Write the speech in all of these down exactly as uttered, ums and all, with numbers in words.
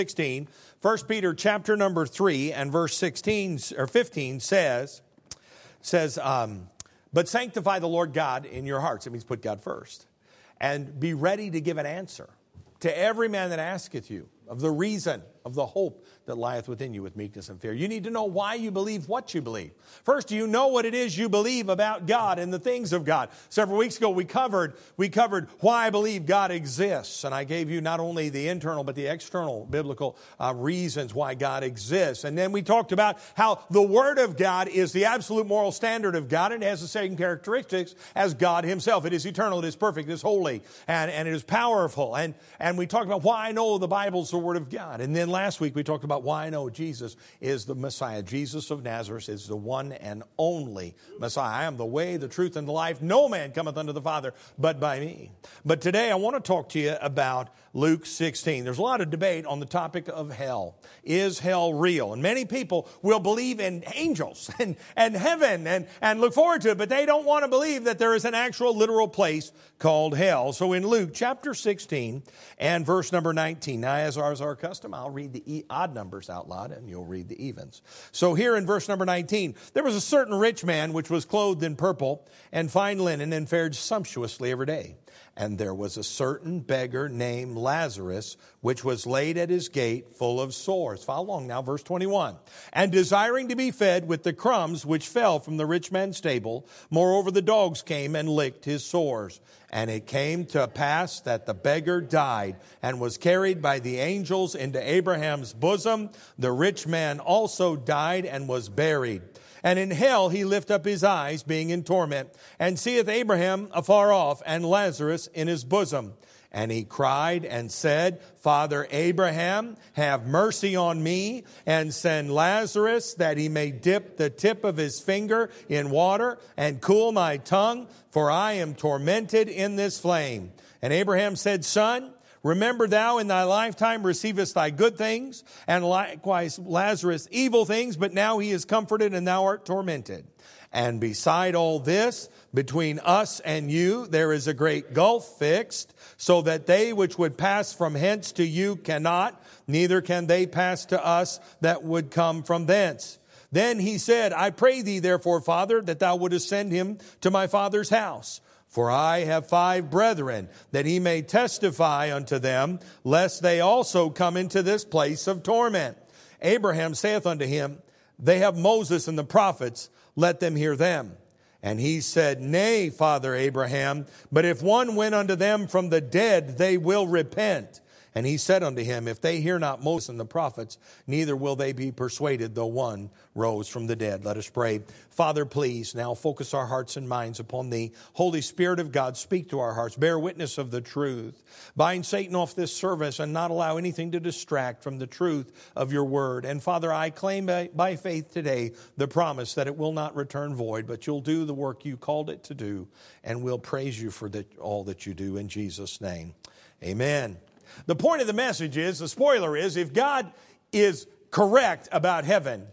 sixteen. First Peter chapter number three and verse sixteen or fifteen says, says, um, but sanctify the Lord God in your hearts. It means put God first. And be ready to give an answer to every man that asketh you of the reason of the hope that lieth within you with meekness and fear. You need to know why you believe what you believe. First, do you know what it is you believe about God and the things of God? Several weeks ago, we covered, we covered why I believe God exists. And I gave you not only the internal, but the external biblical uh, reasons why God exists. And then we talked about how the Word of God is the absolute moral standard of God, and it has the same characteristics as God Himself. It is eternal, it is perfect, it is holy, and, and it is powerful. And, and we talked about why I know the Bible's the Word of God. And then last week, we talked about about why I know Jesus is the Messiah. Jesus of Nazareth is the one and only Messiah. I am the way, the truth, and the life. No man cometh unto the Father but by me. But today I want to talk to you about Luke sixteen. There's a lot of debate on the topic of hell. Is hell real? And many people will believe in angels and, and heaven and, and look forward to it, but they don't want to believe that there is an actual literal place called hell. So in Luke chapter sixteen and verse number nineteen, now as is our custom, I'll read the odd numbers out loud and you'll read the evens. So here in verse number nineteen, there was a certain rich man which was clothed in purple and fine linen and fared sumptuously every day. And there was a certain beggar named Lazarus, which was laid at his gate full of sores. Follow along now, verse twenty-one. And desiring to be fed with the crumbs which fell from the rich man's table, moreover the dogs came and licked his sores. And it came to pass that the beggar died and was carried by the angels into Abraham's bosom. The rich man also died and was buried. And in hell he lift up his eyes, being in torment, and seeth Abraham afar off, and Lazarus in his bosom. And he cried and said, Father Abraham, have mercy on me, and send Lazarus, that he may dip the tip of his finger in water, and cool my tongue, for I am tormented in this flame. And Abraham said, Son, remember thou in thy lifetime receivest thy good things, and likewise Lazarus evil things, but now he is comforted and thou art tormented. And beside all this, between us and you, there is a great gulf fixed, so that they which would pass from hence to you cannot, neither can they pass to us that would come from thence. Then he said, I pray thee therefore, Father, that thou wouldest send him to my father's house. For I have five brethren, that he may testify unto them, lest they also come into this place of torment. Abraham saith unto him, They have Moses and the prophets, let them hear them. And he said, Nay, Father Abraham, but if one went unto them from the dead, they will repent. And he said unto him, If they hear not Moses and the prophets, neither will they be persuaded, though one rose from the dead. Let us pray. Father, please now focus our hearts and minds upon thee. Holy Spirit of God, speak to our hearts. Bear witness of the truth. Bind Satan off this service and not allow anything to distract from the truth of your word. And Father, I claim by, by faith today the promise that it will not return void, but you'll do the work you called it to do. And we'll praise you for the, all that you do in Jesus' name. Amen. The point of the message is, the spoiler is, if God is correct about heaven,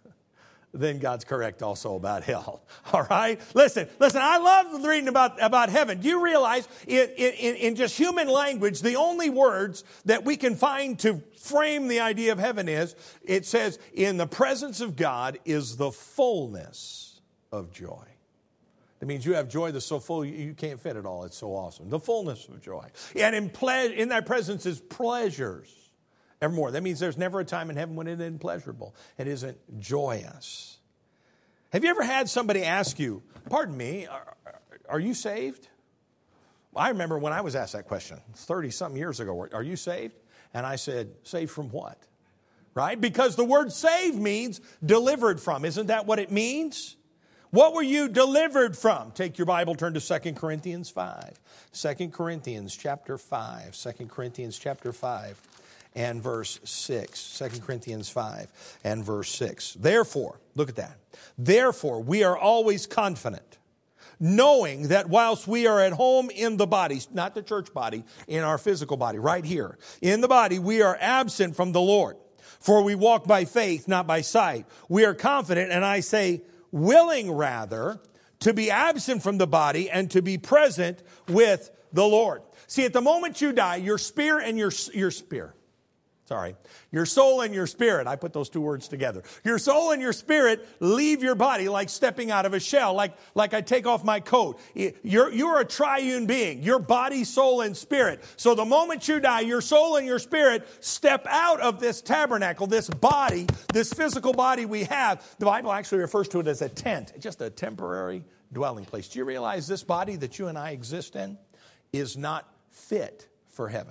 then God's correct also about hell. All right? Listen, listen, I love reading about, about heaven. Do you realize in, in, in just human language, the only words that we can find to frame the idea of heaven is, it says, in the presence of God is the fullness of joy. That means you have joy that's so full you can't fit it all. It's so awesome. The fullness of joy. And in, ple- in thy presence is pleasures evermore. That means there's never a time in heaven when it isn't pleasurable. It isn't joyous. Have you ever had somebody ask you, pardon me, are, are you saved? Well, I remember when I was asked that question thirty-something years ago, are you saved? And I said, saved from what? Right? Because the word saved means delivered from. Isn't that what it means? What were you delivered from? Take your Bible, turn to Second Corinthians five. Second Corinthians chapter five. Second Corinthians chapter five and verse six. Second Corinthians five and verse six. Therefore, look at that. Therefore, we are always confident, knowing that whilst we are at home in the body, not the church body, in our physical body, right here, in the body, we are absent from the Lord. For we walk by faith, not by sight. We are confident, and I say, willing rather to be absent from the body and to be present with the Lord. See, at the moment you die, your spear and your, your spear, Sorry. Your soul and your spirit, I put those two words together. Your soul and your spirit leave your body like stepping out of a shell, like, like I take off my coat. You're, you're a triune being, your body, soul, and spirit. So the moment you die, your soul and your spirit step out of this tabernacle, this body, this physical body we have. The Bible actually refers to it as a tent, just a temporary dwelling place. Do you realize this body that you and I exist in is not fit for heaven?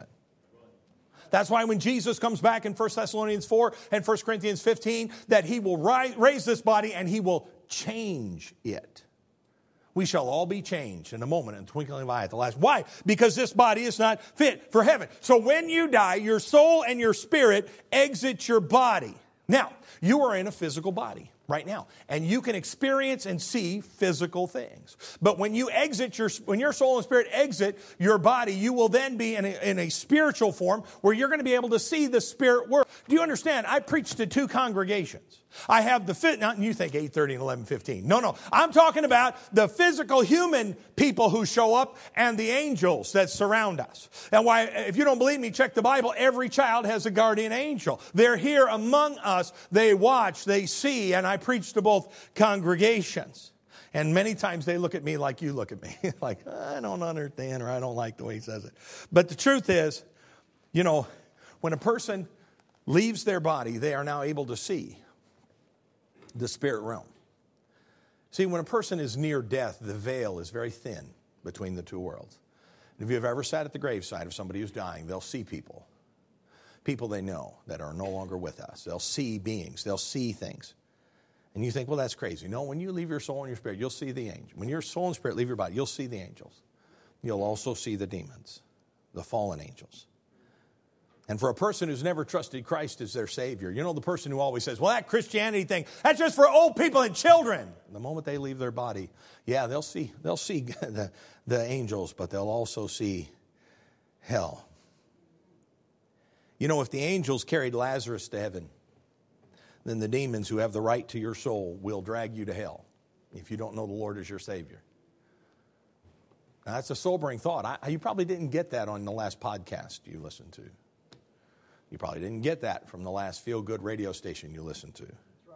That's why when Jesus comes back in First Thessalonians four and First Corinthians fifteen, that he will ri- raise this body and he will change it. We shall all be changed in a moment, in the twinkling of an eye at the last. Why? Because this body is not fit for heaven. So when you die, your soul and your spirit exit your body. Now, you are in a physical body right now, and you can experience and see physical things. But when you exit your, when your soul and spirit exit your body, you will then be in a, in a spiritual form where you're going to be able to see the spirit world. Do you understand? I preached to two congregations. I have the fit, now you think eight thirty and eleven fifteen. No, no. I'm talking about the physical human people who show up and the angels that surround us. And why, if you don't believe me, check the Bible. Every child has a guardian angel. They're here among us. They watch, they see, and I preach to both congregations. And many times they look at me like you look at me. Like, I don't understand, or I don't like the way he says it. But the truth is, you know, when a person leaves their body, they are now able to see the spirit realm. See, when a person is near death, the veil is very thin between the two worlds. And if you've ever sat at the graveside of somebody who's dying, they'll see people. People they know that are no longer with us. They'll see beings. They'll see things. And you think, well, that's crazy. No, when you leave your soul and your spirit, you'll see the angel. When your soul and spirit leave your body, you'll see the angels. You'll also see the demons, the fallen angels. And for a person who's never trusted Christ as their Savior, you know, the person who always says, well, that Christianity thing, that's just for old people and children. The moment they leave their body, yeah, they'll see, they'll see the, the angels, but they'll also see hell. You know, if the angels carried Lazarus to heaven, then the demons who have the right to your soul will drag you to hell if you don't know the Lord as your Savior. Now, that's a sobering thought. I, you probably didn't get that on the last podcast you listened to. You probably didn't get that from the last feel-good radio station you listened to.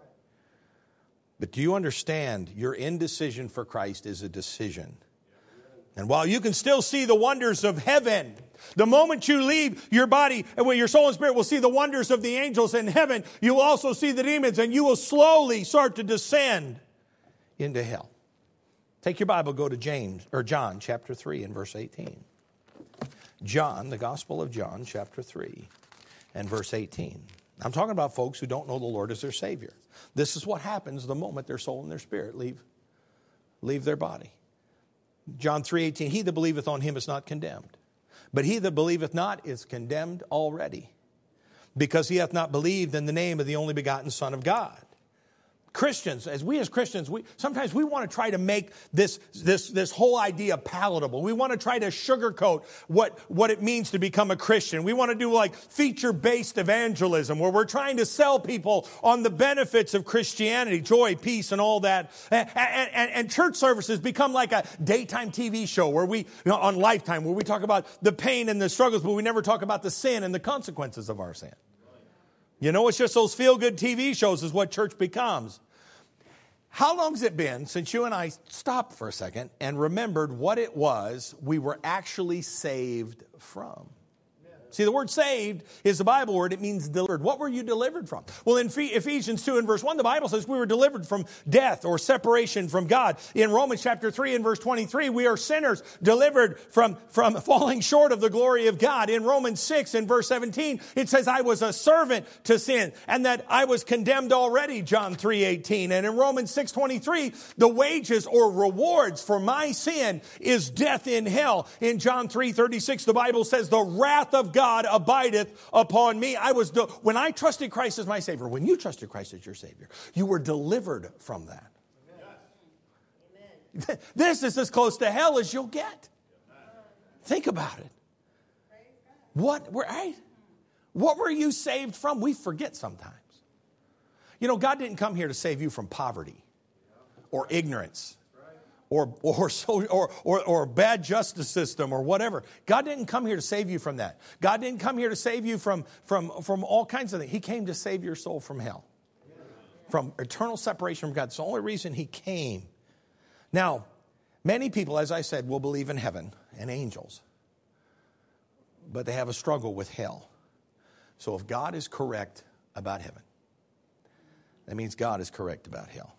But do you understand your indecision for Christ is a decision? And while you can still see the wonders of heaven, the moment you leave your body, and when your soul and spirit will see the wonders of the angels in heaven, you will also see the demons, and you will slowly start to descend into hell. Take your Bible, go to James or John chapter three and verse eighteen. John, the Gospel of John, chapter three and verse eighteen. I'm talking about folks who don't know the Lord as their Savior. This is what happens the moment their soul and their spirit leave, leave their body. John three eighteen, he that believeth on him is not condemned. But he that believeth not is condemned already, because he hath not believed in the name of the only begotten Son of God. Christians, as we as Christians, we sometimes we want to try to make this, this, this whole idea palatable. We want to try to sugarcoat what, what it means to become a Christian. We want to do like feature-based evangelism, where we're trying to sell people on the benefits of Christianity, joy, peace, and all that. And, and, and church services become like a daytime T V show where we, you know, on Lifetime, where we talk about the pain and the struggles, but we never talk about the sin and the consequences of our sin. You know, it's just those feel-good T V shows is what church becomes. How long has it been since you and I stopped for a second and remembered what it was we were actually saved from? See, the word saved is a Bible word. It means delivered. What were you delivered from? Well, in Ephesians two and verse one, the Bible says we were delivered from death or separation from God. In Romans chapter three and verse twenty-three, we are sinners delivered from, from falling short of the glory of God. In Romans six and verse seventeen, it says I was a servant to sin and that I was condemned already, John three eighteen. And in Romans six twenty-three, the wages or rewards for my sin is death in hell. In John three thirty-six, the Bible says the wrath of God God abideth upon me. I was de- when I trusted Christ as my Savior, when you trusted Christ as your Savior, you were delivered from that. Amen. This is as close to hell as you'll get. Think about it. What were right? What were you saved from? We forget sometimes. You know, God didn't come here to save you from poverty or ignorance or or, so, or or or a bad justice system or whatever. God didn't come here to save you from that. God didn't come here to save you from, from, from all kinds of things. He came to save your soul from hell, from eternal separation from God. It's the only reason he came. Now, many people, as I said, will believe in heaven and angels, but they have a struggle with hell. So if God is correct about heaven, that means God is correct about hell.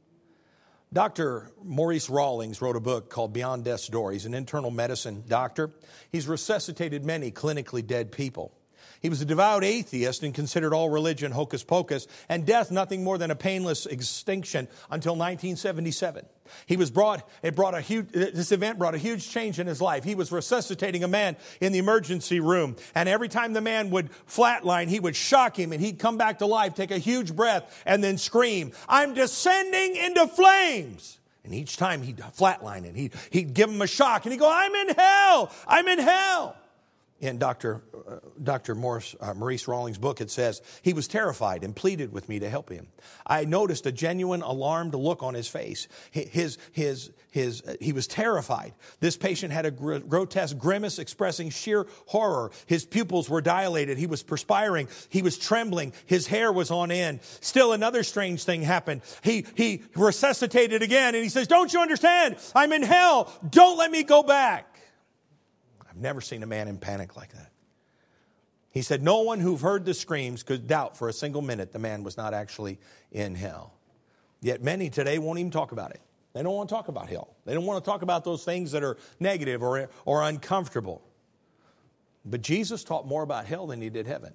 Doctor Maurice Rawlings wrote a book called Beyond Death's Door. He's an internal medicine doctor. He's resuscitated many clinically dead people. He was a devout atheist and considered all religion hocus pocus and death nothing more than a painless extinction until nineteen seventy-seven. He was brought, it brought a huge, this event brought a huge change in his life. He was resuscitating a man in the emergency room. And every time the man would flatline, he would shock him and he'd come back to life, take a huge breath and then scream, "I'm descending into flames." And each time he'd flatline and he'd, he'd give him a shock and he'd go, "I'm in hell, I'm in hell." In Doctor Uh, Doctor Morris, uh, Maurice Rawlings' book, it says, he was terrified and pleaded with me to help him. I noticed a genuine alarmed look on his face. His, his, his, uh, he was terrified. This patient had a gr- grotesque grimace expressing sheer horror. His pupils were dilated. He was perspiring. He was trembling. His hair was on end. Still another strange thing happened. He, he resuscitated again and he says, "Don't you understand? I'm in hell. Don't let me go back." I've never seen a man in panic like that. He said, no one who heard the screams could doubt for a single minute the man was not actually in hell. Yet many today won't even talk about it. They don't want to talk about hell. They don't want to talk about those things that are negative or, or uncomfortable. But Jesus taught more about hell than he did heaven.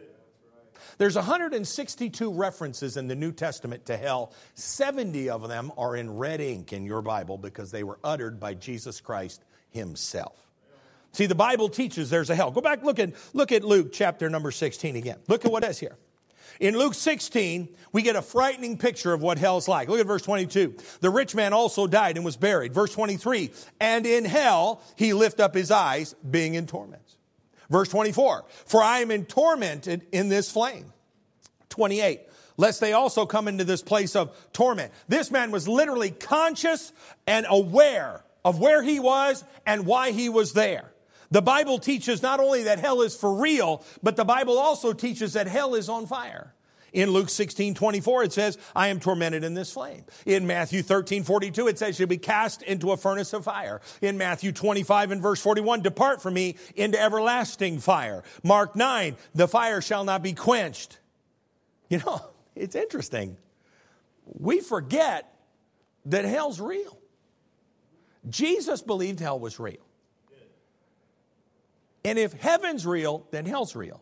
There's one hundred sixty-two references in the New Testament to hell. seventy of them are in red ink in your Bible because they were uttered by Jesus Christ himself. See, the Bible teaches there's a hell. Go back, look at, look at Luke chapter number sixteen again. Look at what it says here. In Luke sixteen, we get a frightening picture of what hell's like. Look at verse twenty-two. The rich man also died and was buried. Verse twenty-three, and in hell he lift up his eyes, being in torments. Verse twenty-four, for I am in tormented in this flame. twenty-eight, lest they also come into this place of torment. This man was literally conscious and aware of where he was and why he was there. The Bible teaches not only that hell is for real, but the Bible also teaches that hell is on fire. In Luke sixteen twenty-four, it says, I am tormented in this flame. In Matthew thirteen forty-two, it says, you'll be cast into a furnace of fire. In Matthew twenty-five and verse forty-one, depart from me into everlasting fire. Mark nine, the fire shall not be quenched. You know, it's interesting. We forget that hell's real. Jesus believed hell was real. And if heaven's real, then hell's real.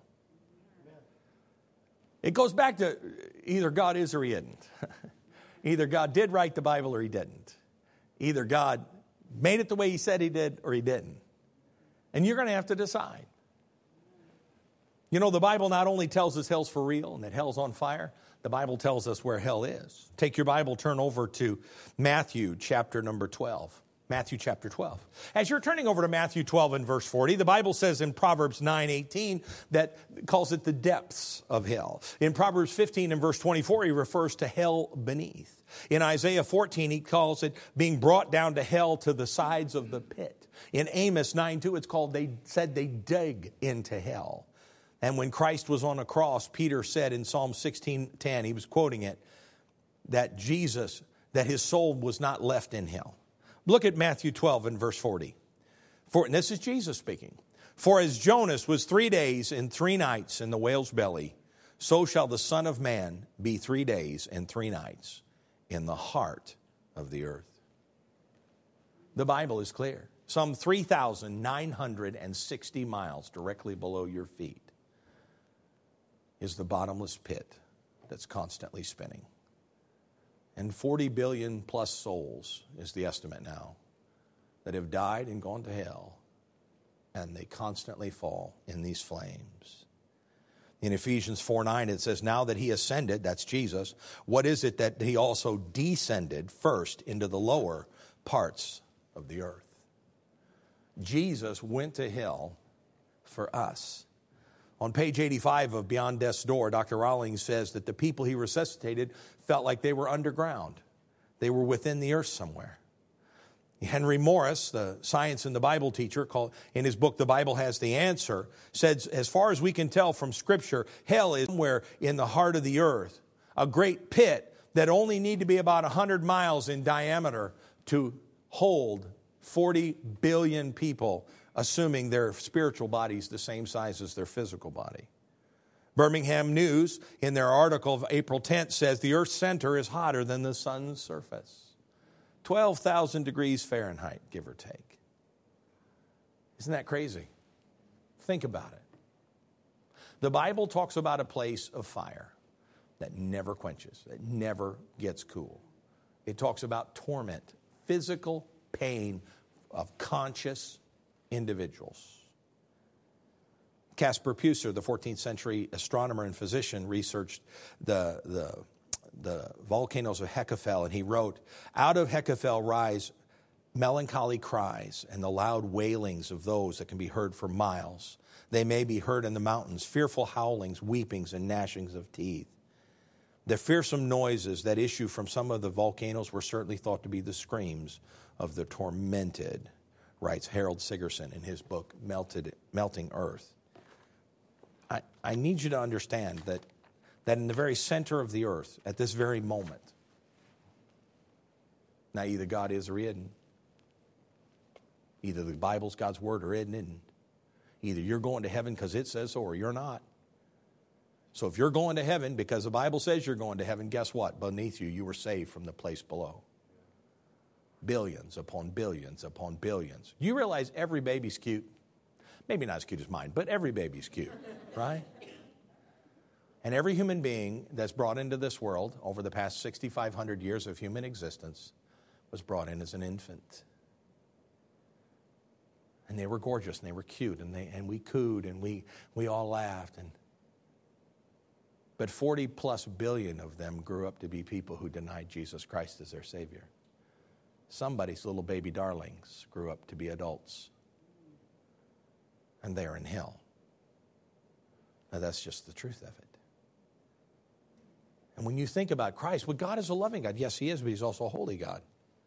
It goes back to either God is or he isn't. Either God did write the Bible or he didn't. Either God made it the way he said he did or he didn't. And you're going to have to decide. You know, the Bible not only tells us hell's for real and that hell's on fire, the Bible tells us where hell is. Take your Bible, turn over to Matthew chapter number twelve. Matthew chapter twelve. As you're turning over to Matthew twelve and verse forty, the Bible says in Proverbs nine eighteen that calls it the depths of hell. In Proverbs fifteen and verse twenty-four, he refers to hell beneath. In Isaiah fourteen, he calls it being brought down to hell to the sides of the pit. In Amos nine two, it's called, they said they dug into hell. And when Christ was on a cross, Peter said in Psalm sixteen ten, he was quoting it, that Jesus, that his soul was not left in hell. Look at Matthew twelve and verse forty. For, and this is Jesus speaking. For as Jonas was three days and three nights in the whale's belly, so shall the Son of Man be three days and three nights in the heart of the earth. The Bible is clear. Some three thousand nine hundred sixty miles directly below your feet is the bottomless pit that's constantly spinning. And forty billion plus souls is the estimate now that have died and gone to hell, and they constantly fall in these flames. In Ephesians four nine, it says, now that he ascended, that's Jesus, what is it that he also descended first into the lower parts of the earth? Jesus went to hell for us. On page eighty-five of Beyond Death's Door, Doctor Rawlings says that the people he resuscitated felt like they were underground. They were within the earth somewhere. Henry Morris, the science and the Bible teacher, called, in his book, The Bible Has the Answer, said, as far as we can tell from Scripture, hell is somewhere in the heart of the earth, a great pit that only need to be about one hundred miles in diameter to hold forty billion people, assuming their spiritual body is the same size as their physical body. Birmingham News, in their article of April tenth, says the Earth's center is hotter than the sun's surface. twelve thousand degrees Fahrenheit, give or take. Isn't that crazy? Think about it. The Bible talks about a place of fire that never quenches, that never gets cool. It talks about torment, physical pain of conscious individuals. Caspar Pusser, the fourteenth century astronomer and physician, researched the, the, the volcanoes of Hecafel, and he wrote, out of Hecafel rise melancholy cries and the loud wailings of those that can be heard for miles. They may be heard in the mountains, fearful howlings, weepings, and gnashings of teeth. The fearsome noises that issue from some of the volcanoes were certainly thought to be the screams of the tormented, writes Harold Sigerson in his book, Melted, Melting Earth. I, I need you to understand that, that in the very center of the earth, at this very moment, now either God is or he isn't. Either the Bible's God's word or it isn't. Either you're going to heaven because it says so or you're not. So if you're going to heaven because the Bible says you're going to heaven, guess what? Beneath you, you were saved from the place below. Billions upon billions upon billions. You realize every baby's cute? Maybe not as cute as mine, but every baby's cute, right? And every human being that's brought into this world over the past sixty-five hundred years of human existence was brought in as an infant. And they were gorgeous and they were cute and they and we cooed and we we all laughed. And but forty plus billion of them grew up to be people who denied Jesus Christ as their Savior. Somebody's little baby darlings grew up to be adults. And they're in hell. Now that's just the truth of it. And when you think about Christ, well, God is a loving God. Yes, he is, but he's also a holy God.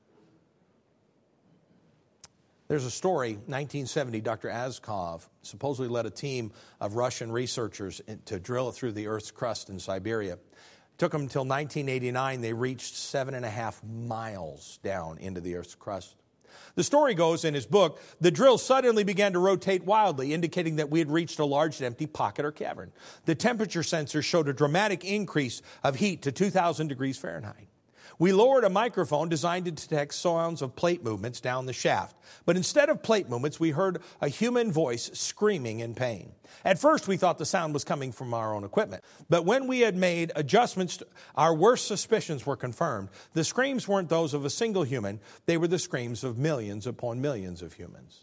There's a story, nineteen seventy, Doctor Azkov supposedly led a team of Russian researchers to drill through the Earth's crust in Siberia. It took them until nineteen eighty-nine. They reached seven and a half miles down into the Earth's crust. The story goes in his book, the drill suddenly began to rotate wildly, indicating that we had reached a large and empty pocket or cavern. The temperature sensor showed a dramatic increase of heat to two thousand degrees Fahrenheit. We lowered a microphone designed to detect sounds of plate movements down the shaft. But instead of plate movements, we heard a human voice screaming in pain. At first, we thought the sound was coming from our own equipment. But when we had made adjustments, our worst suspicions were confirmed. The screams weren't those of a single human. They were the screams of millions upon millions of humans.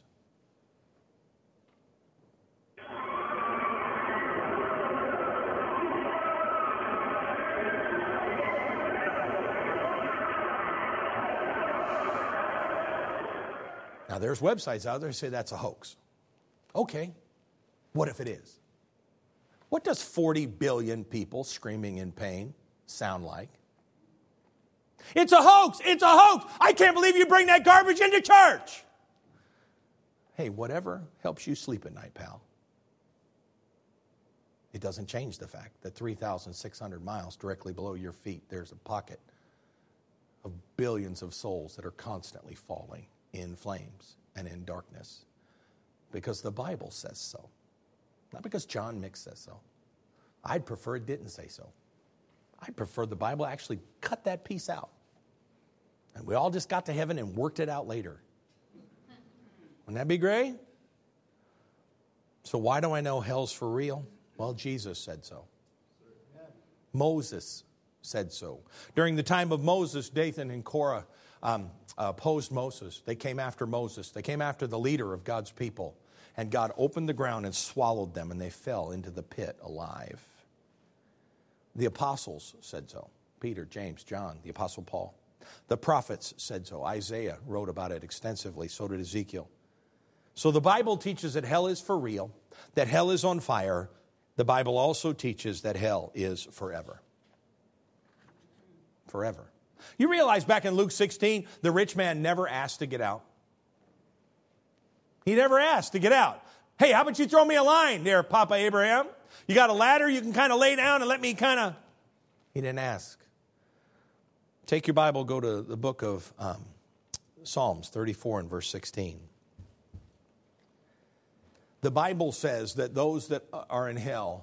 Now, there's websites out there that say that's a hoax. Okay, what if it is? What does forty billion people screaming in pain sound like? It's a hoax! It's a hoax! I can't believe you bring that garbage into church! Hey, whatever helps you sleep at night, pal. It doesn't change the fact that three thousand six hundred miles directly below your feet, there's a pocket of billions of souls that are constantly falling in flames and in darkness because the Bible says so, not because John Mick says so. I'd prefer it didn't say so. I'd prefer the Bible actually cut that piece out and we all just got to heaven and worked it out later. Wouldn't that be great? So why do I know hell's for real? Well, Jesus said so. Moses said so. During the time of Moses, Dathan and Korah Um, uh, opposed Moses. They came after Moses. They came after the leader of God's people. And God opened the ground and swallowed them, and they fell into the pit alive. The apostles said so. Peter, James, John, the apostle Paul. The prophets said so. Isaiah wrote about it extensively. So did Ezekiel. So the Bible teaches that hell is for real, that hell is on fire. The Bible also teaches that hell is forever. Forever. You realize back in Luke sixteen, the rich man never asked to get out. He never asked to get out. Hey, how about you throw me a line there, Papa Abraham? You got a ladder you can kind of lay down and let me kind of... He didn't ask. Take your Bible, go to the book of um, Psalms thirty-four and verse sixteen. The Bible says that those that are in hell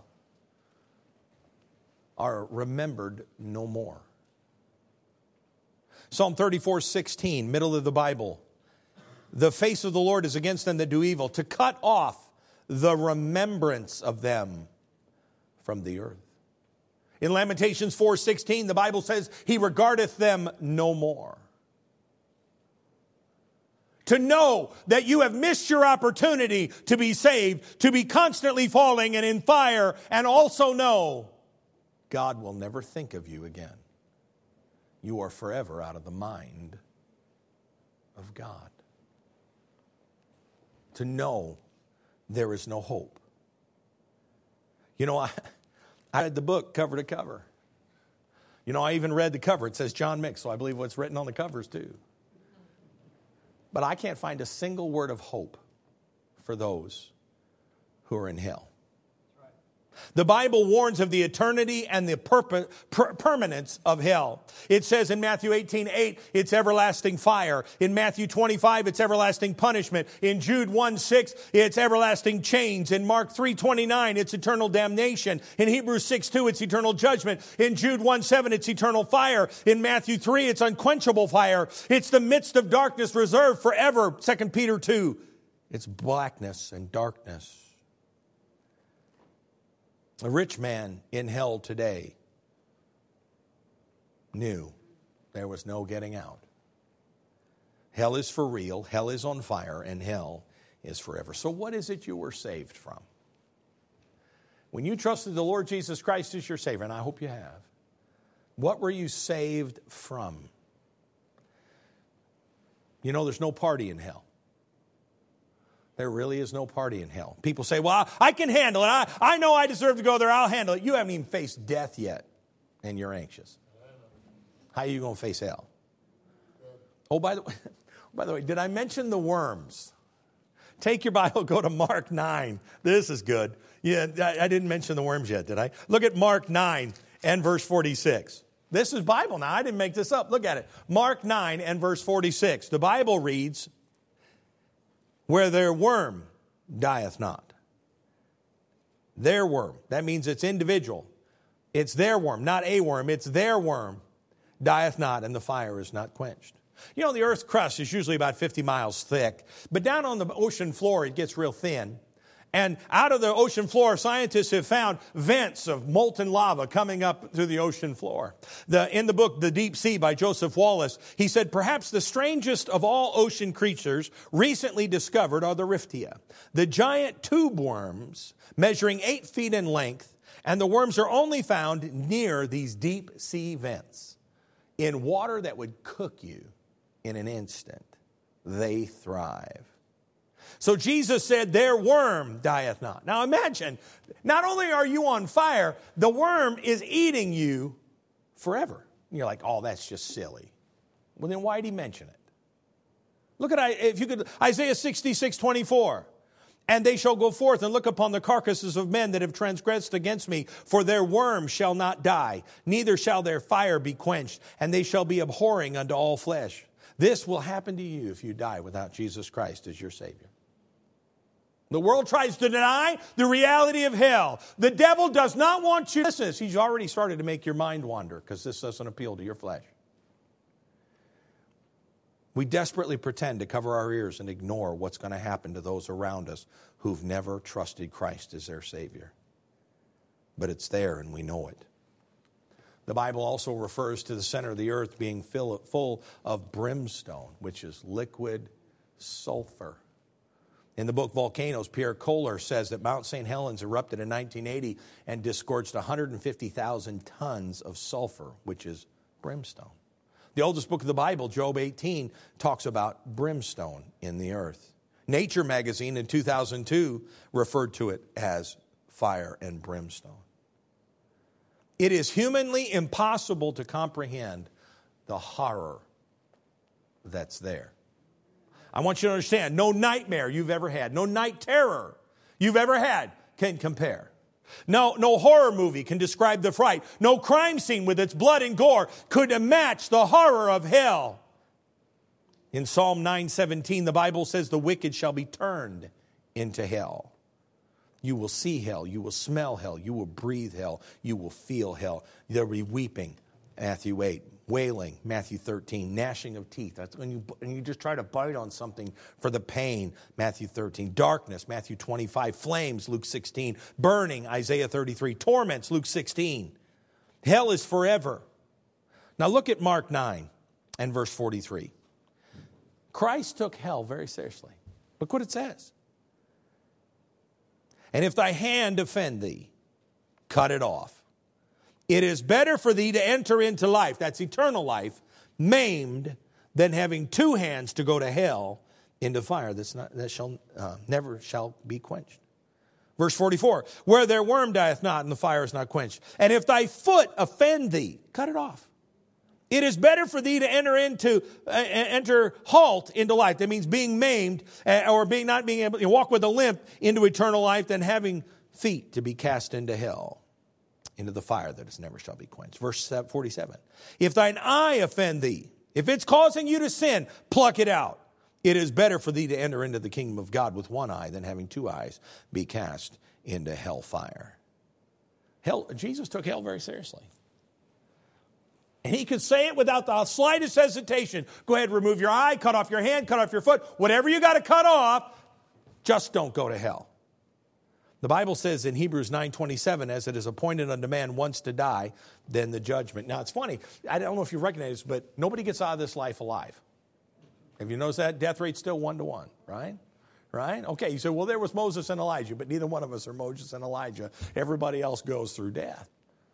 are remembered no more. Psalm thirty-four, sixteen, middle of the Bible. The face of the Lord is against them that do evil, to cut off the remembrance of them from the earth. In Lamentations four, sixteen, the Bible says, He regardeth them no more. To know that you have missed your opportunity to be saved, to be constantly falling and in fire, and also know God will never think of you again. You are forever out of the mind of God. To know there is no hope. You know, I, I read the book cover to cover. You know, I even read the cover. It says John Mix, so I believe what's written on the covers too. But I can't find a single word of hope for those who are in hell. The Bible warns of the eternity and the purpo- per- permanence of hell. It says in Matthew eighteen, eight, it's everlasting fire. In Matthew twenty-five, it's everlasting punishment. In Jude one, six, it's everlasting chains. In Mark three, twenty-nine, it's eternal damnation. In Hebrews six, two, it's eternal judgment. In Jude one, seven, it's eternal fire. In Matthew three, it's unquenchable fire. It's the midst of darkness reserved forever. Second Peter two, it's blackness and darkness. A rich man in hell today knew there was no getting out. Hell is for real, hell is on fire, and hell is forever. So what is it you were saved from? When you trusted the Lord Jesus Christ as your Savior, and I hope you have, what were you saved from? You know, there's no party in hell. There really is no party in hell. People say, well, I can handle it. I, I know I deserve to go there. I'll handle it. You haven't even faced death yet, and you're anxious. How are you going to face hell? Oh, by the way, by the way, did I mention the worms? Take your Bible, go to Mark nine. This is good. Yeah, I, I didn't mention the worms yet, did I? Look at Mark nine and verse forty-six. This is Bible now. I didn't make this up. Look at it. Mark nine and verse forty-six. The Bible reads, where their worm dieth not. Their worm. That means it's individual. It's their worm, not a worm. It's their worm dieth not, and the fire is not quenched. You know, the earth's crust is usually about fifty miles thick, but down on the ocean floor, it gets real thin. And out of the ocean floor, scientists have found vents of molten lava coming up through the ocean floor. The, in the book, The Deep Sea by Joseph Wallace, he said, perhaps the strangest of all ocean creatures recently discovered are the riftia, the giant tube worms measuring eight feet in length, and the worms are only found near these deep sea vents. In water that would cook you in an instant, they thrive. So Jesus said, their worm dieth not. Now imagine, not only are you on fire, the worm is eating you forever. And you're like, oh, that's just silly. Well, then why did he mention it? Look at, if you could, Isaiah sixty-six, twenty-four. And they shall go forth and look upon the carcasses of men that have transgressed against me, for their worm shall not die, neither shall their fire be quenched, and they shall be abhorring unto all flesh. This will happen to you if you die without Jesus Christ as your Savior. The world tries to deny the reality of hell. The devil does not want you to listen. He's already started to make your mind wander because this doesn't appeal to your flesh. We desperately pretend to cover our ears and ignore what's going to happen to those around us who've never trusted Christ as their Savior. But it's there and we know it. The Bible also refers to the center of the earth being full of brimstone, which is liquid sulfur. In the book Volcanoes, Pierre Kohler says that Mount Saint Helens erupted in nineteen eighty and disgorged one hundred fifty thousand tons of sulfur, which is brimstone. The oldest book of the Bible, Job eighteen, talks about brimstone in the earth. Nature magazine in two thousand two referred to it as fire and brimstone. It is humanly impossible to comprehend the horror that's there. I want you to understand, no nightmare you've ever had, no night terror you've ever had can compare. No, no horror movie can describe the fright. No crime scene with its blood and gore could match the horror of hell. In Psalm nine seventeen, the Bible says the wicked shall be turned into hell. You will see hell. You will smell hell. You will breathe hell. You will feel hell. There will be weeping, Matthew eight. Wailing, Matthew thirteen. Gnashing of teeth. That's when you, when you just try to bite on something for the pain, Matthew thirteen. Darkness, Matthew twenty-five. Flames, Luke sixteen. Burning, Isaiah thirty-three. Torments, Luke sixteen. Hell is forever. Now look at Mark nine and verse forty-three. Christ took hell very seriously. Look what it says. And if thy hand offend thee, cut it off. It is better for thee to enter into life, that's eternal life, maimed, than having two hands to go to hell into fire that's not, that shall uh, never shall be quenched. Verse forty-four, where their worm dieth not and the fire is not quenched. And if thy foot offend thee, cut it off. It is better for thee to enter into, uh, enter halt into life. That means being maimed uh, or being not being able to walk with a limp into eternal life than having feet to be cast into hell, into the fire that is never shall be quenched. Verse forty-seven. If thine eye offend thee, if it's causing you to sin, pluck it out. It is better for thee to enter into the kingdom of God with one eye than having two eyes be cast into hell fire. Hell, Jesus took hell very seriously. And he could say it without the slightest hesitation. Go ahead, remove your eye, cut off your hand, cut off your foot. Whatever you got to cut off, just don't go to hell. The Bible says in Hebrews nine twenty-seven, as it is appointed unto man once to die, then the judgment. Now, it's funny. I don't know if you recognize this, but nobody gets out of this life alive. Have you noticed that? Death rate's still one to one, right? Right? Okay, you say, well, there was Moses and Elijah, but neither one of us are Moses and Elijah. Everybody else goes through death.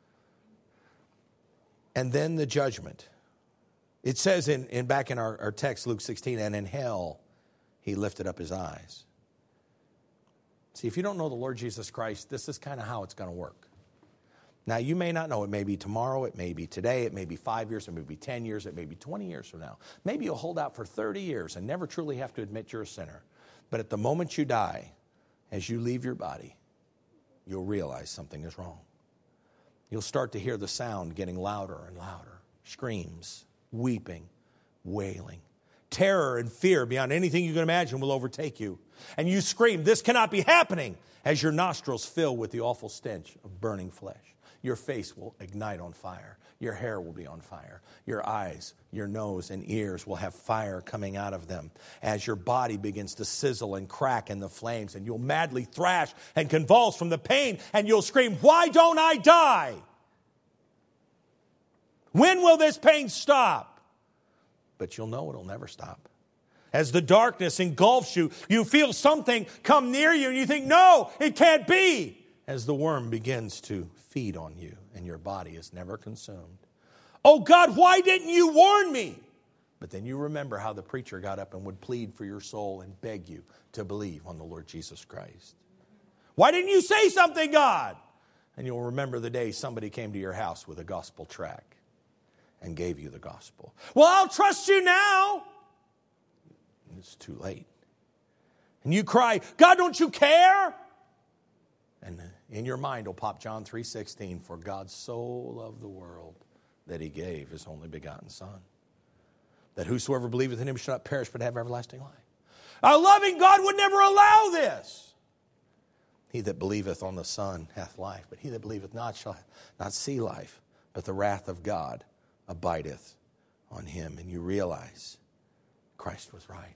And then the judgment. It says in, in back in our, our text, Luke sixteen, and in hell he lifted up his eyes. See, if you don't know the Lord Jesus Christ, this is kind of how it's going to work. Now, you may not know. It may be tomorrow. It may be today. It may be five years. It may be ten years. It may be twenty years from now. Maybe you'll hold out for thirty years and never truly have to admit you're a sinner. But at the moment you die, as you leave your body, you'll realize something is wrong. You'll start to hear the sound getting louder and louder. Screams, weeping, wailing. Terror and fear beyond anything you can imagine will overtake you. And you scream, this cannot be happening, as your nostrils fill with the awful stench of burning flesh. Your face will ignite on fire. Your hair will be on fire. Your eyes, your nose, and ears will have fire coming out of them as your body begins to sizzle and crack in the flames. And you'll madly thrash and convulse from the pain. And you'll scream, why don't I die? When will this pain stop? But you'll know it'll never stop. As the darkness engulfs you, you feel something come near you and you think, no, it can't be. As the worm begins to feed on you and your body is never consumed. Oh God, why didn't you warn me? But then you remember how the preacher got up and would plead for your soul and beg you to believe on the Lord Jesus Christ. Why didn't you say something, God? And you'll remember the day somebody came to your house with a gospel tract and gave you the gospel. Well, I'll trust you now. It's too late. And you cry, God, don't you care? And in your mind will pop John three sixteen, for God so loved the world that he gave his only begotten Son, that whosoever believeth in him shall not perish but have everlasting life. A loving God would never allow this. He that believeth on the Son hath life, but he that believeth not shall not see life, but the wrath of God abideth on him. And you realize Christ was right.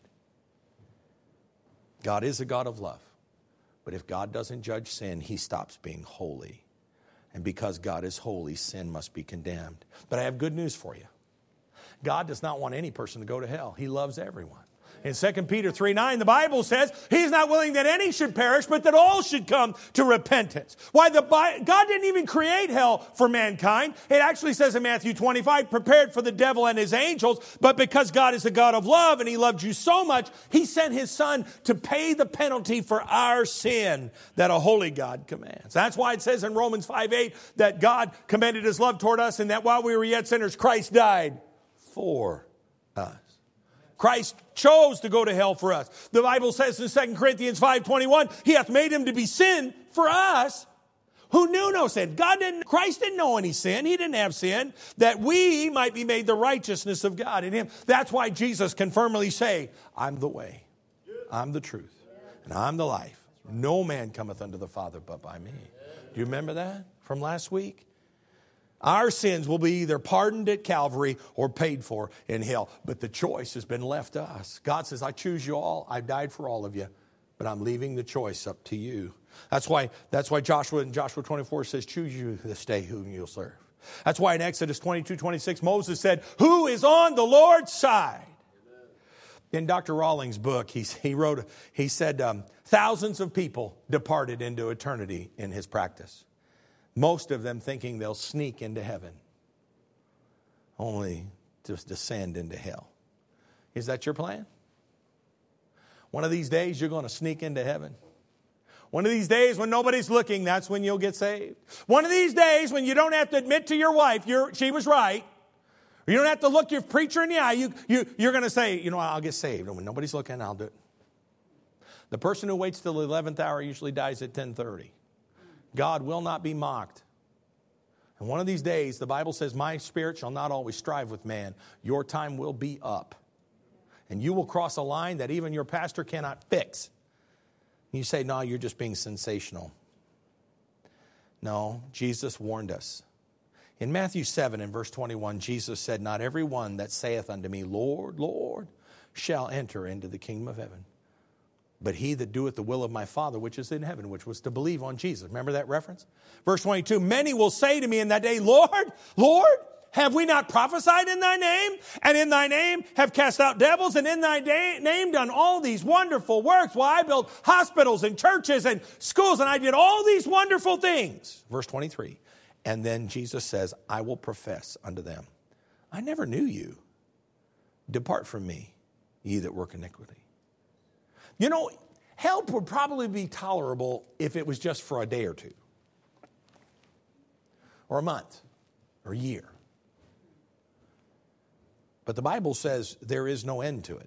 God is a God of love. But if God doesn't judge sin, he stops being holy. And because God is holy, sin must be condemned. But I have good news for you. God does not want any person to go to hell. He loves everyone. In Second Peter three nine, the Bible says, he's not willing that any should perish, but that all should come to repentance. Why, the God didn't even create hell for mankind. It actually says in Matthew twenty-five, prepared for the devil and his angels, but because God is a God of love and he loved you so much, he sent his Son to pay the penalty for our sin that a holy God commands. That's why it says in Romans five eight that God commended his love toward us and that while we were yet sinners, Christ died for us. Christ chose to go to hell for us. The Bible says in Second Corinthians five twenty-one, he hath made him to be sin for us who knew no sin. God didn't, Christ didn't know any sin. He didn't have sin, that we might be made the righteousness of God in him. That's why Jesus can firmly say, I'm the way, I'm the truth, and I'm the life. No man cometh unto the Father but by me. Do you remember that from last week? Our sins will be either pardoned at Calvary or paid for in hell. But the choice has been left to us. God says, I choose you all. I died for all of you. But I'm leaving the choice up to you. That's why, that's why Joshua in Joshua twenty-four says, choose you this day whom you'll serve. That's why in Exodus twenty-two twenty-six, Moses said, who is on the Lord's side? In Doctor Rawlings' book, he, he wrote, he said, um, thousands of people departed into eternity in his practice. Most of them thinking they'll sneak into heaven, only to descend into hell. Is that your plan? One of these days you're going to sneak into heaven. One of these days when nobody's looking, that's when you'll get saved. One of these days when you don't have to admit to your wife you're, she was right. Or you don't have to look your preacher in the eye. You, you, you're going to say, you know, I'll get saved. And when nobody's looking, I'll do it. The person who waits till the eleventh hour usually dies at ten thirty. God will not be mocked. And one of these days, the Bible says, my spirit shall not always strive with man. Your time will be up. And you will cross a line that even your pastor cannot fix. You say, no, you're just being sensational. No, Jesus warned us. In Matthew seven and verse twenty-one, Jesus said, not every one that saith unto me, Lord, Lord, shall enter into the kingdom of heaven. But he that doeth the will of my Father which is in heaven, which was to believe on Jesus. Remember that reference? Verse twenty-two, many will say to me in that day, Lord, Lord, have we not prophesied in thy name? And in thy name have cast out devils, and in thy da- name done all these wonderful works? Well, I built hospitals and churches and schools, and I did all these wonderful things. Verse twenty-three, and then Jesus says, I will profess unto them, I never knew you. Depart from me, ye that work iniquity. You know, help would probably be tolerable if it was just for a day or two, or a month, or a year. But the Bible says there is no end to it.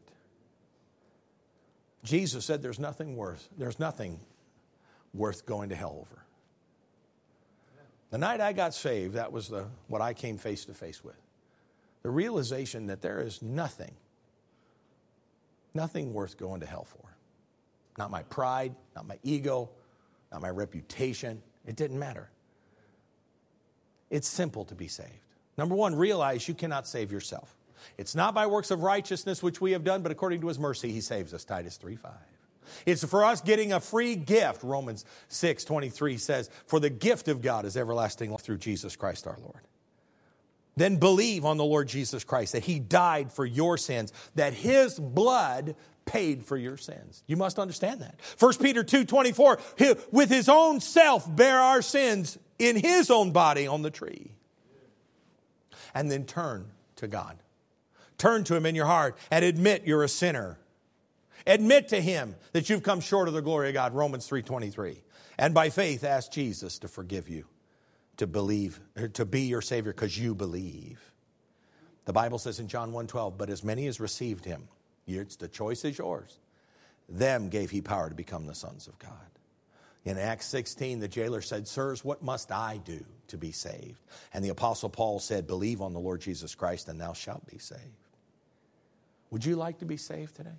Jesus said there's nothing worth, there's nothing worth going to hell over. The night I got saved, that was the, what I came face to face with. The realization that there is nothing, nothing worth going to hell for. Not my pride, not my ego, not my reputation. It didn't matter. It's simple to be saved. Number one, realize you cannot save yourself. It's not by works of righteousness which we have done, but according to his mercy, he saves us, Titus three five. It's for us getting a free gift, Romans six twenty-three says, for the gift of God is everlasting life through Jesus Christ our Lord. Then believe on the Lord Jesus Christ, that he died for your sins, that his blood paid for your sins. You must understand that. First Peter two twenty-four, with his own self bear our sins in his own body on the tree. And then turn to God. Turn to him in your heart and admit you're a sinner. Admit to him that you've come short of the glory of God, Romans three twenty-three. And by faith ask Jesus to forgive you, to believe, to be your Savior because you believe. The Bible says in John one twelve, but as many as received him, it's the choice is yours, them gave he power to become the sons of God. In Acts sixteen, the jailer said, sirs, what must I do to be saved? And the Apostle Paul said, believe on the Lord Jesus Christ and thou shalt be saved. Would you like to be saved today?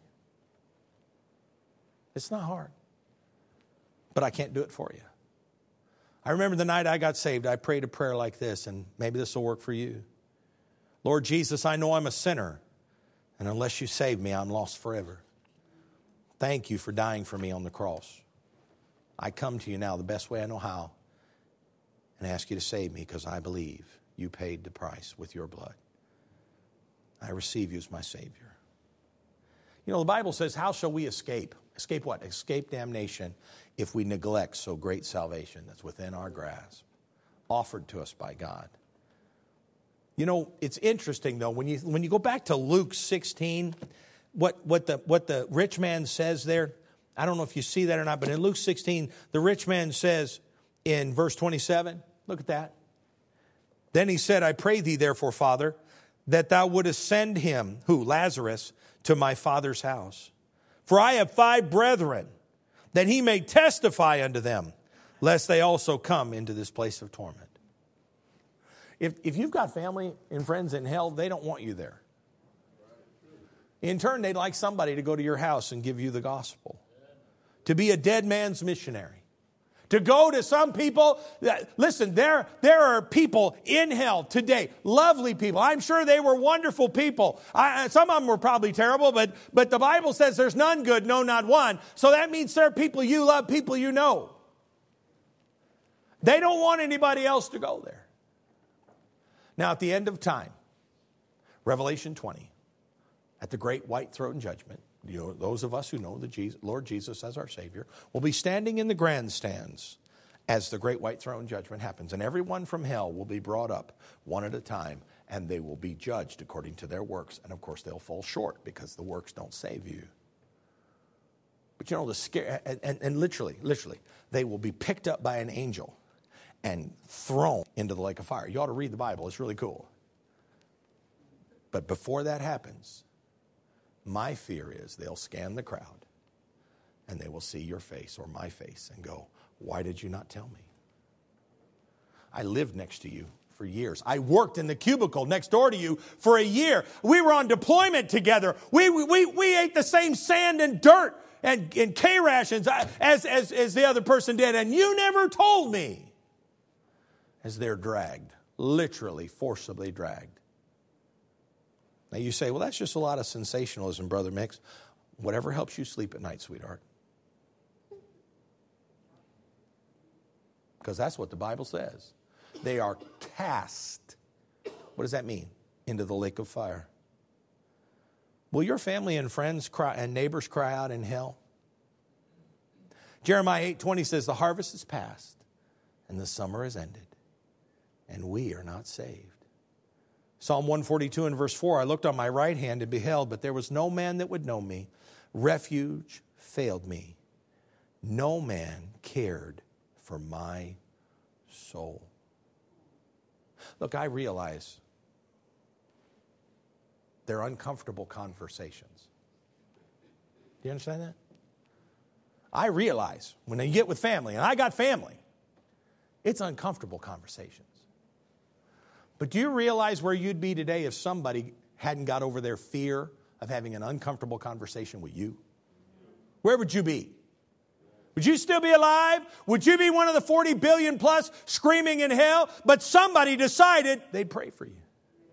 It's not hard, but I can't do it for you. I remember the night I got saved, I prayed a prayer like this, and maybe this will work for you. Lord Jesus, I know I'm a sinner, and unless you save me, I'm lost forever. Thank you for dying for me on the cross. I come to you now the best way I know how and ask you to save me because I believe you paid the price with your blood. I receive you as my Savior. You know, the Bible says, how shall we escape? Escape what? Escape damnation if we neglect so great salvation that's within our grasp, offered to us by God. You know, it's interesting, though, when you when you go back to Luke sixteen, what, what, the, what the rich man says there, I don't know if you see that or not, but in Luke sixteen, the rich man says in verse twenty-seven, look at that. Then he said, I pray thee, therefore, Father, that thou wouldest send him," who, Lazarus, "to my father's house. For I have five brethren, that he may testify unto them, lest they also come into this place of torment." If, if you've got family and friends in hell, they don't want you there. In turn, they'd like somebody to go to your house and give you the gospel. To be a dead man's missionary. To go to some people, that, listen, there, there are people in hell today, lovely people. I'm sure they were wonderful people. I, some of them were probably terrible, but, but the Bible says there's none good, no, not one. So that means there are people you love, people you know. They don't want anybody else to go there. Now, at the end of time, Revelation twenty, at the great white throne judgment, you know, those of us who know the Jesus, Lord Jesus as our Savior will be standing in the grandstands as the great white throne judgment happens. And everyone from hell will be brought up one at a time, and they will be judged according to their works. And of course, they'll fall short because the works don't save you. But you know, the scare, and, and, and literally, literally, they will be picked up by an angel and thrown into the lake of fire. You ought to read the Bible. It's really cool. But before that happens, my fear is they'll scan the crowd and they will see your face or my face and go, "Why did you not tell me? I lived next to you for years. I worked in the cubicle next door to you for a year. We were on deployment together. We, we, we ate the same sand and dirt and, and K-rations as, as, as the other person did, and you never told me." As they're dragged, literally forcibly dragged. Now you say, "Well, that's just a lot of sensationalism, Brother Mix." Whatever helps you sleep at night, sweetheart. Because that's what the Bible says. They are cast. What does that mean? Into the lake of fire. Will your family and friends cry and neighbors cry out in hell? Jeremiah eight twenty says, "The harvest is past and the summer is ended, and we are not saved." Psalm one forty-two and verse four, "I looked on my right hand and beheld, but there was no man that would know me. Refuge failed me. No man cared for my soul." Look, I realize they're uncomfortable conversations. Do you understand that? I realize when you get with family, and I got family, it's uncomfortable conversations. But do you realize where you'd be today if somebody hadn't got over their fear of having an uncomfortable conversation with you? Where would you be? Would you still be alive? Would you be one of the forty billion plus screaming in hell? But somebody decided they'd pray for you.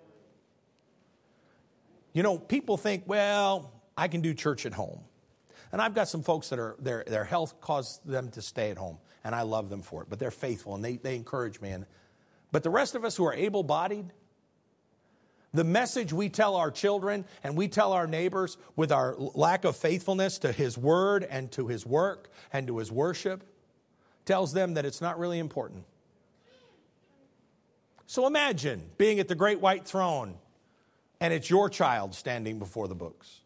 You know, people think, "Well, I can do church at home." And I've got some folks that are their, their health caused them to stay at home. And I love them for it. But they're faithful and they, they encourage me. And But the rest of us who are able-bodied, the message we tell our children and we tell our neighbors with our lack of faithfulness to His Word and to His work and to His worship tells them that it's not really important. So imagine being at the great white throne and it's your child standing before the books.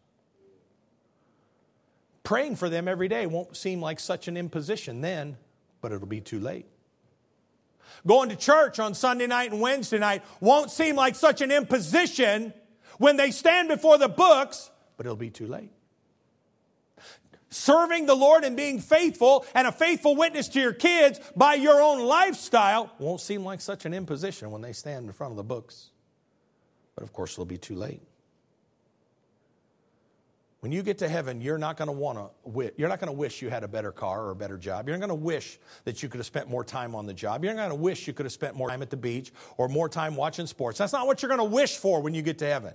Praying for them every day won't seem like such an imposition then, but it'll be too late. Going to church on Sunday night and Wednesday night won't seem like such an imposition when they stand before the books, but it'll be too late. Serving the Lord and being faithful and a faithful witness to your kids by your own lifestyle won't seem like such an imposition when they stand in front of the books. But of course, it'll be too late. When you get to heaven, you're not going to want to. You're not going to wish you had a better car or a better job. You're not going to wish that you could have spent more time on the job. You're not going to wish you could have spent more time at the beach or more time watching sports. That's not what you're going to wish for when you get to heaven.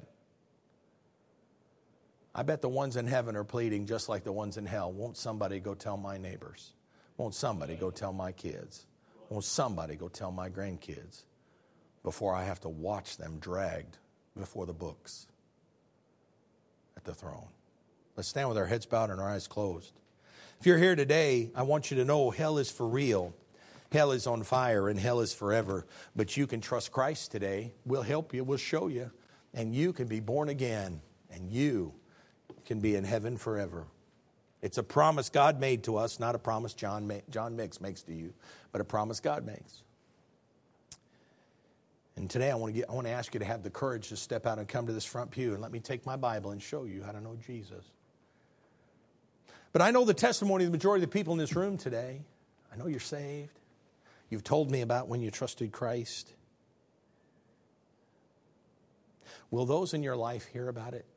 I bet the ones in heaven are pleading just like the ones in hell. Won't somebody go tell my neighbors? Won't somebody go tell my kids? Won't somebody go tell my grandkids before I have to watch them dragged before the books at the throne? Let's stand with our heads bowed and our eyes closed. If you're here today, I want you to know hell is for real. Hell is on fire and hell is forever. But you can trust Christ today. We'll help you. We'll show you. And you can be born again. And you can be in heaven forever. It's a promise God made to us, not a promise John, John Mix makes to you, but a promise God makes. And today I want to get, I want to ask you to have the courage to step out and come to this front pew and let me take my Bible and show you how to know Jesus. But I know the testimony of the majority of the people in this room today. I know you're saved. You've told me about when you trusted Christ. Will those in your life hear about it?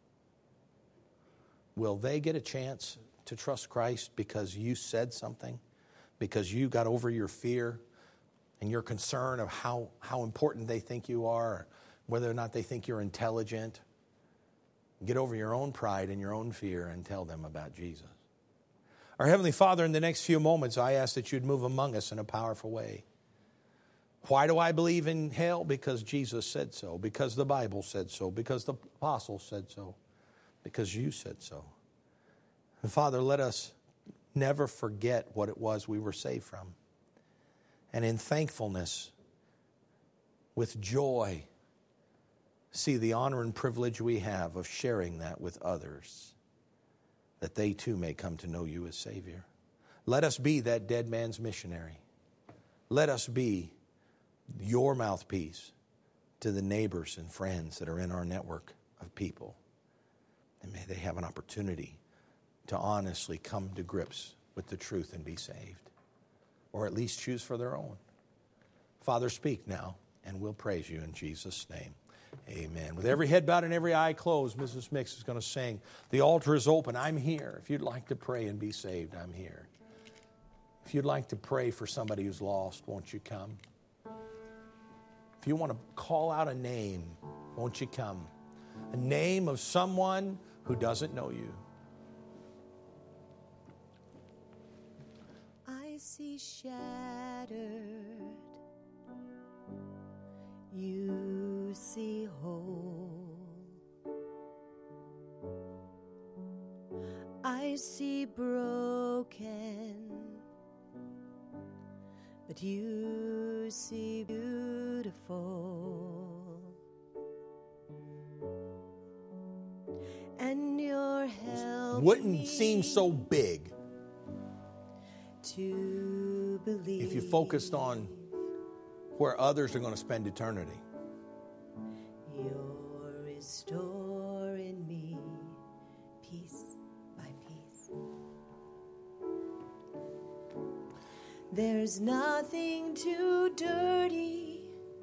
Will they get a chance to trust Christ because you said something? Because you got over your fear and your concern of how, how important they think you are, or whether or not they think you're intelligent? Get over your own pride and your own fear and tell them about Jesus. Our Heavenly Father, in the next few moments, I ask that you'd move among us in a powerful way. Why do I believe in hell? Because Jesus said so, because the Bible said so, because the apostles said so, because you said so. And Father, let us never forget what it was we were saved from. And in thankfulness, with joy, see the honor and privilege we have of sharing that with others, that they too may come to know you as Savior. Let us be that dead man's missionary. Let us be your mouthpiece to the neighbors and friends that are in our network of people. And may they have an opportunity to honestly come to grips with the truth and be saved. Or at least choose for their own. Father, speak now, and we'll praise you in Jesus' name. Amen. With every head bowed and every eye closed, Missus Mix is going to sing. The altar is open. I'm here. If you'd like to pray and be saved, I'm here. If you'd like to pray for somebody who's lost, won't you come? If you want to call out a name, won't you come? A name of someone who doesn't know you. I see shattered, you see whole. I see broken, but you see beautiful. And your help wouldn't seem so big to believe if you focused on where others are going to spend eternity. You're restoring me piece by piece. There's nothing too dirty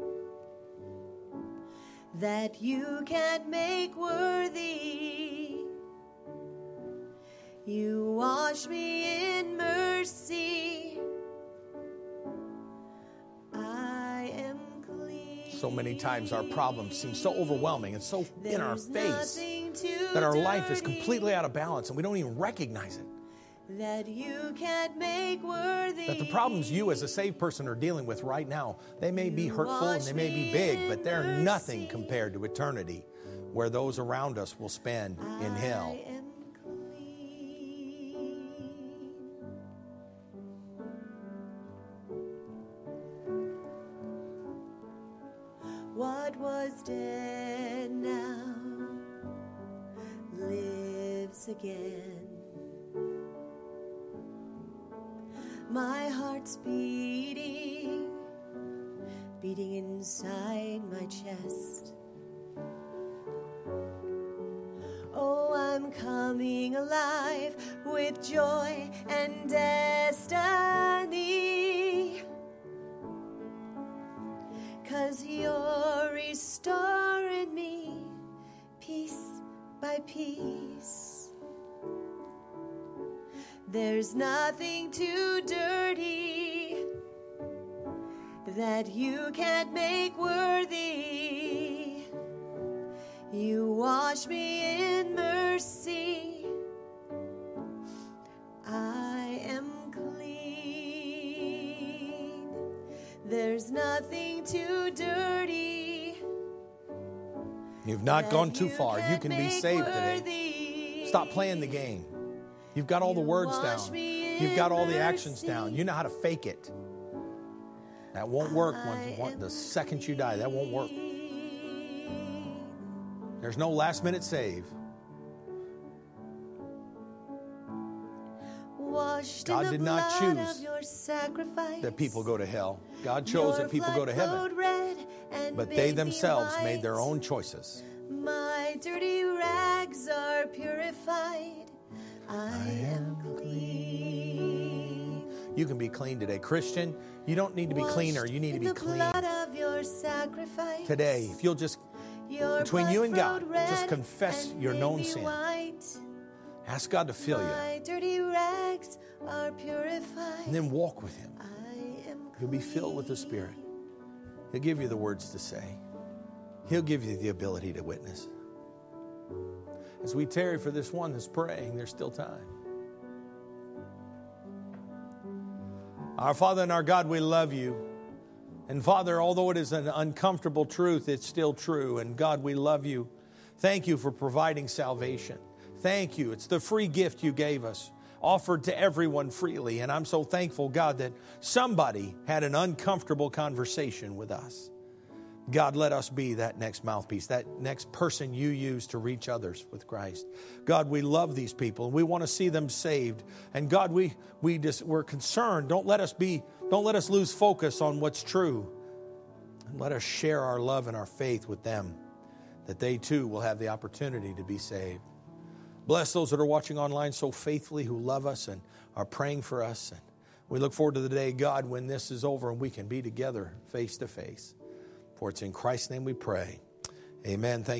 that you can't make worthy. You wash me in mercy. I am clean. So many times our problems seem so overwhelming and so in our face that our life is completely out of balance and we don't even recognize it. That you can't make worthy. That the problems you as a saved person are dealing with right now, they may be hurtful and they may be big, but they're nothing compared to eternity, where those around us will spend in hell. I am clean. What was dead now lives again. My heart's beating, beating inside my chest. Oh, I'm coming alive with joy and destiny. 'Cause you're restoring me piece by piece. There's nothing too dirty that you can't make worthy. You wash me in mercy. I am clean. There's nothing too dirty. You've not gone too far. You can be saved today. Stop playing the game. You've got all the words down. You've got all the actions down. You know how to fake it. That won't work once, once, the second you die. That won't work. There's no last minute save. God did not choose that people go to hell. God chose Your that people go to blood heaven, flowed red and but they made me themselves made white. their own choices. My dirty rags are purified. I am clean. You can be clean today. Christian, you don't need to be cleaner. You need to in be the clean. blood of your sacrifice. Today, if you'll just, Your between blood you and God, flowed red just confess and your made known me sin. white. Ask God to fill you. My dirty rags are purified. And then walk with Him. I am You'll be filled with the Spirit. He'll give you the words to say. He'll give you the ability to witness. As we tarry for this one that's praying, there's still time. Our Father and our God, we love you. And Father, although it is an uncomfortable truth, it's still true. And God, we love you. Thank you for providing salvation. Thank you. It's the free gift you gave us, offered to everyone freely. And I'm so thankful, God, that somebody had an uncomfortable conversation with us. God, let us be that next mouthpiece, that next person you use to reach others with Christ. God, we love these people and we want to see them saved. And God, we we just we're concerned. Don't let us be, don't let us lose focus on what's true. And let us share our love and our faith with them, that they too will have the opportunity to be saved. Bless those that are watching online so faithfully, who love us and are praying for us. And we look forward to the day, God, when this is over and we can be together face to face. For it's in Christ's name we pray. Amen. Thank you.